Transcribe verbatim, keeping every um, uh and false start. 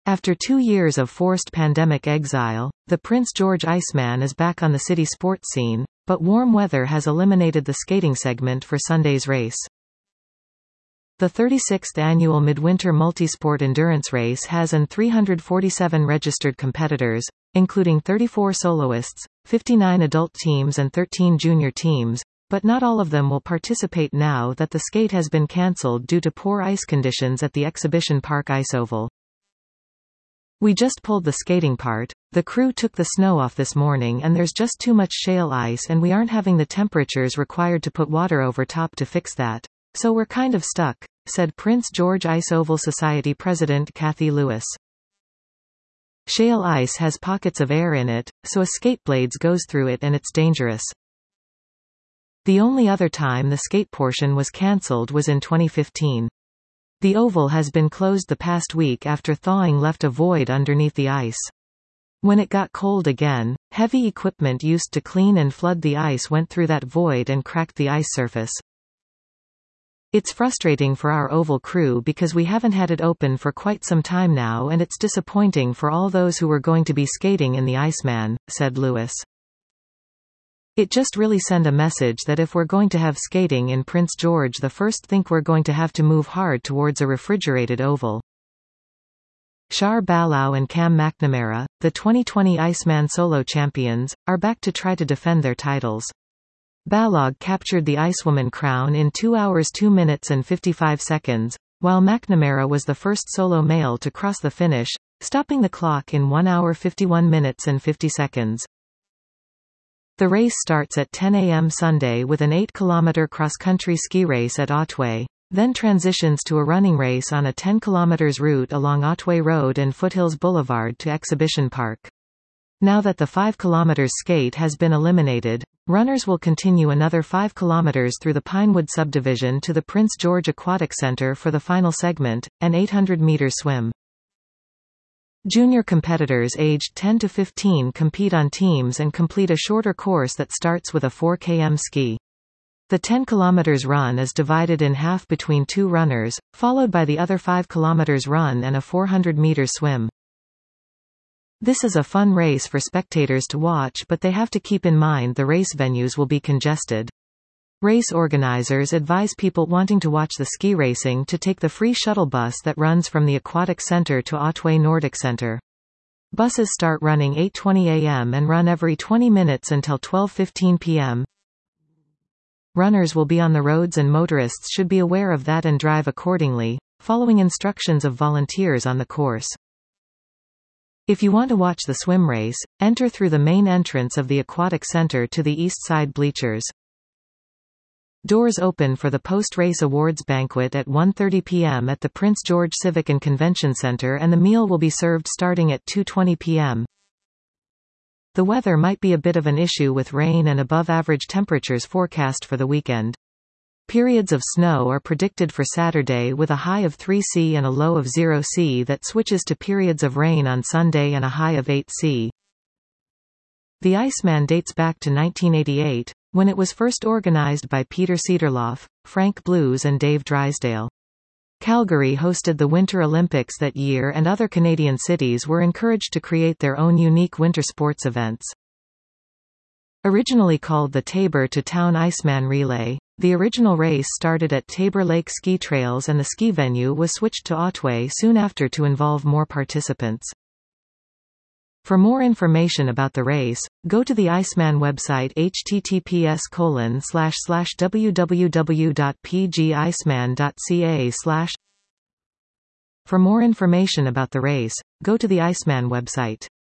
After two years of forced pandemic exile, the Prince George Iceman is back on the city sports scene, but warm weather has eliminated the skating segment for Sunday's race. The thirty-sixth annual Midwinter Multisport Endurance Race has an three hundred forty-seven registered competitors, including thirty-four soloists, fifty-nine adult teams and thirteen junior teams, but not all of them will participate now that the skate has been cancelled due to poor ice conditions at the Exhibition Park Ice Oval. We just pulled the skating part, the crew took the snow off this morning and there's just too much shale ice and we aren't having the temperatures required to put water over top to fix that. So we're kind of stuck, said Prince George Ice Oval Society President Kathy Lewis. Shale ice has pockets of air in it, so a skateblade goes through it and it's dangerous. The only other time the skate portion was cancelled was in twenty fifteen. The oval has been closed the past week after thawing left a void underneath the ice. When it got cold again, heavy equipment used to clean and flood the ice went through that void and cracked the ice surface. It's frustrating for our oval crew because we haven't had it open for quite some time now and it's disappointing for all those who were going to be skating in the Iceman, said Lewis. It just really send a message that if we're going to have skating in Prince George the first think we're going to have to move hard towards a refrigerated oval. Shar Ballow and Cam McNamara, the twenty twenty Iceman solo champions, are back to try to defend their titles. Balog captured the Icewoman crown in two hours two minutes and fifty-five seconds, while McNamara was the first solo male to cross the finish, stopping the clock in one hour fifty-one minutes and fifty seconds. The race starts at ten a m Sunday with an eight kilometer cross-country ski race at Otway, then transitions to a running race on a ten kilometer route along Otway Road and Foothills Boulevard to Exhibition Park. Now that the five kilometer skate has been eliminated, runners will continue another five kilometers through the Pinewood subdivision to the Prince George Aquatic Center for the final segment, an eight hundred meter swim. Junior competitors aged ten to fifteen compete on teams and complete a shorter course that starts with a four kilometer ski. The ten kilometer run is divided in half between two runners, followed by the other five kilometer run and a four hundred meter swim. This is a fun race for spectators to watch, but they have to keep in mind the race venues will be congested. Race organizers advise people wanting to watch the ski racing to take the free shuttle bus that runs from the Aquatic Center to Otway Nordic Center. Buses start running eight twenty a m and run every twenty minutes until twelve fifteen p m Runners will be on the roads and motorists should be aware of that and drive accordingly, following instructions of volunteers on the course. If you want to watch the swim race, enter through the main entrance of the Aquatic Center to the east side bleachers. Doors open for the post-race awards banquet at one thirty p m at the Prince George Civic and Convention Center and the meal will be served starting at two twenty p m The weather might be a bit of an issue with rain and above-average temperatures forecast for the weekend. Periods of snow are predicted for Saturday with a high of three C and a low of zero C that switches to periods of rain on Sunday and a high of eight C. The Iceman dates back to nineteen eighty-eight, when it was first organized by Peter Cederloff, Frank Blues and Dave Drysdale. Calgary hosted the Winter Olympics that year and other Canadian cities were encouraged to create their own unique winter sports events. Originally called the Tabor to Town Iceman Relay, the original race started at Tabor Lake Ski Trails and the ski venue was switched to Otway soon after to involve more participants. For more information about the race, go to the Iceman website h t t p s colon slash slash w w w dot p g iceman dot c a slash. For more information about the race, go to the Iceman website.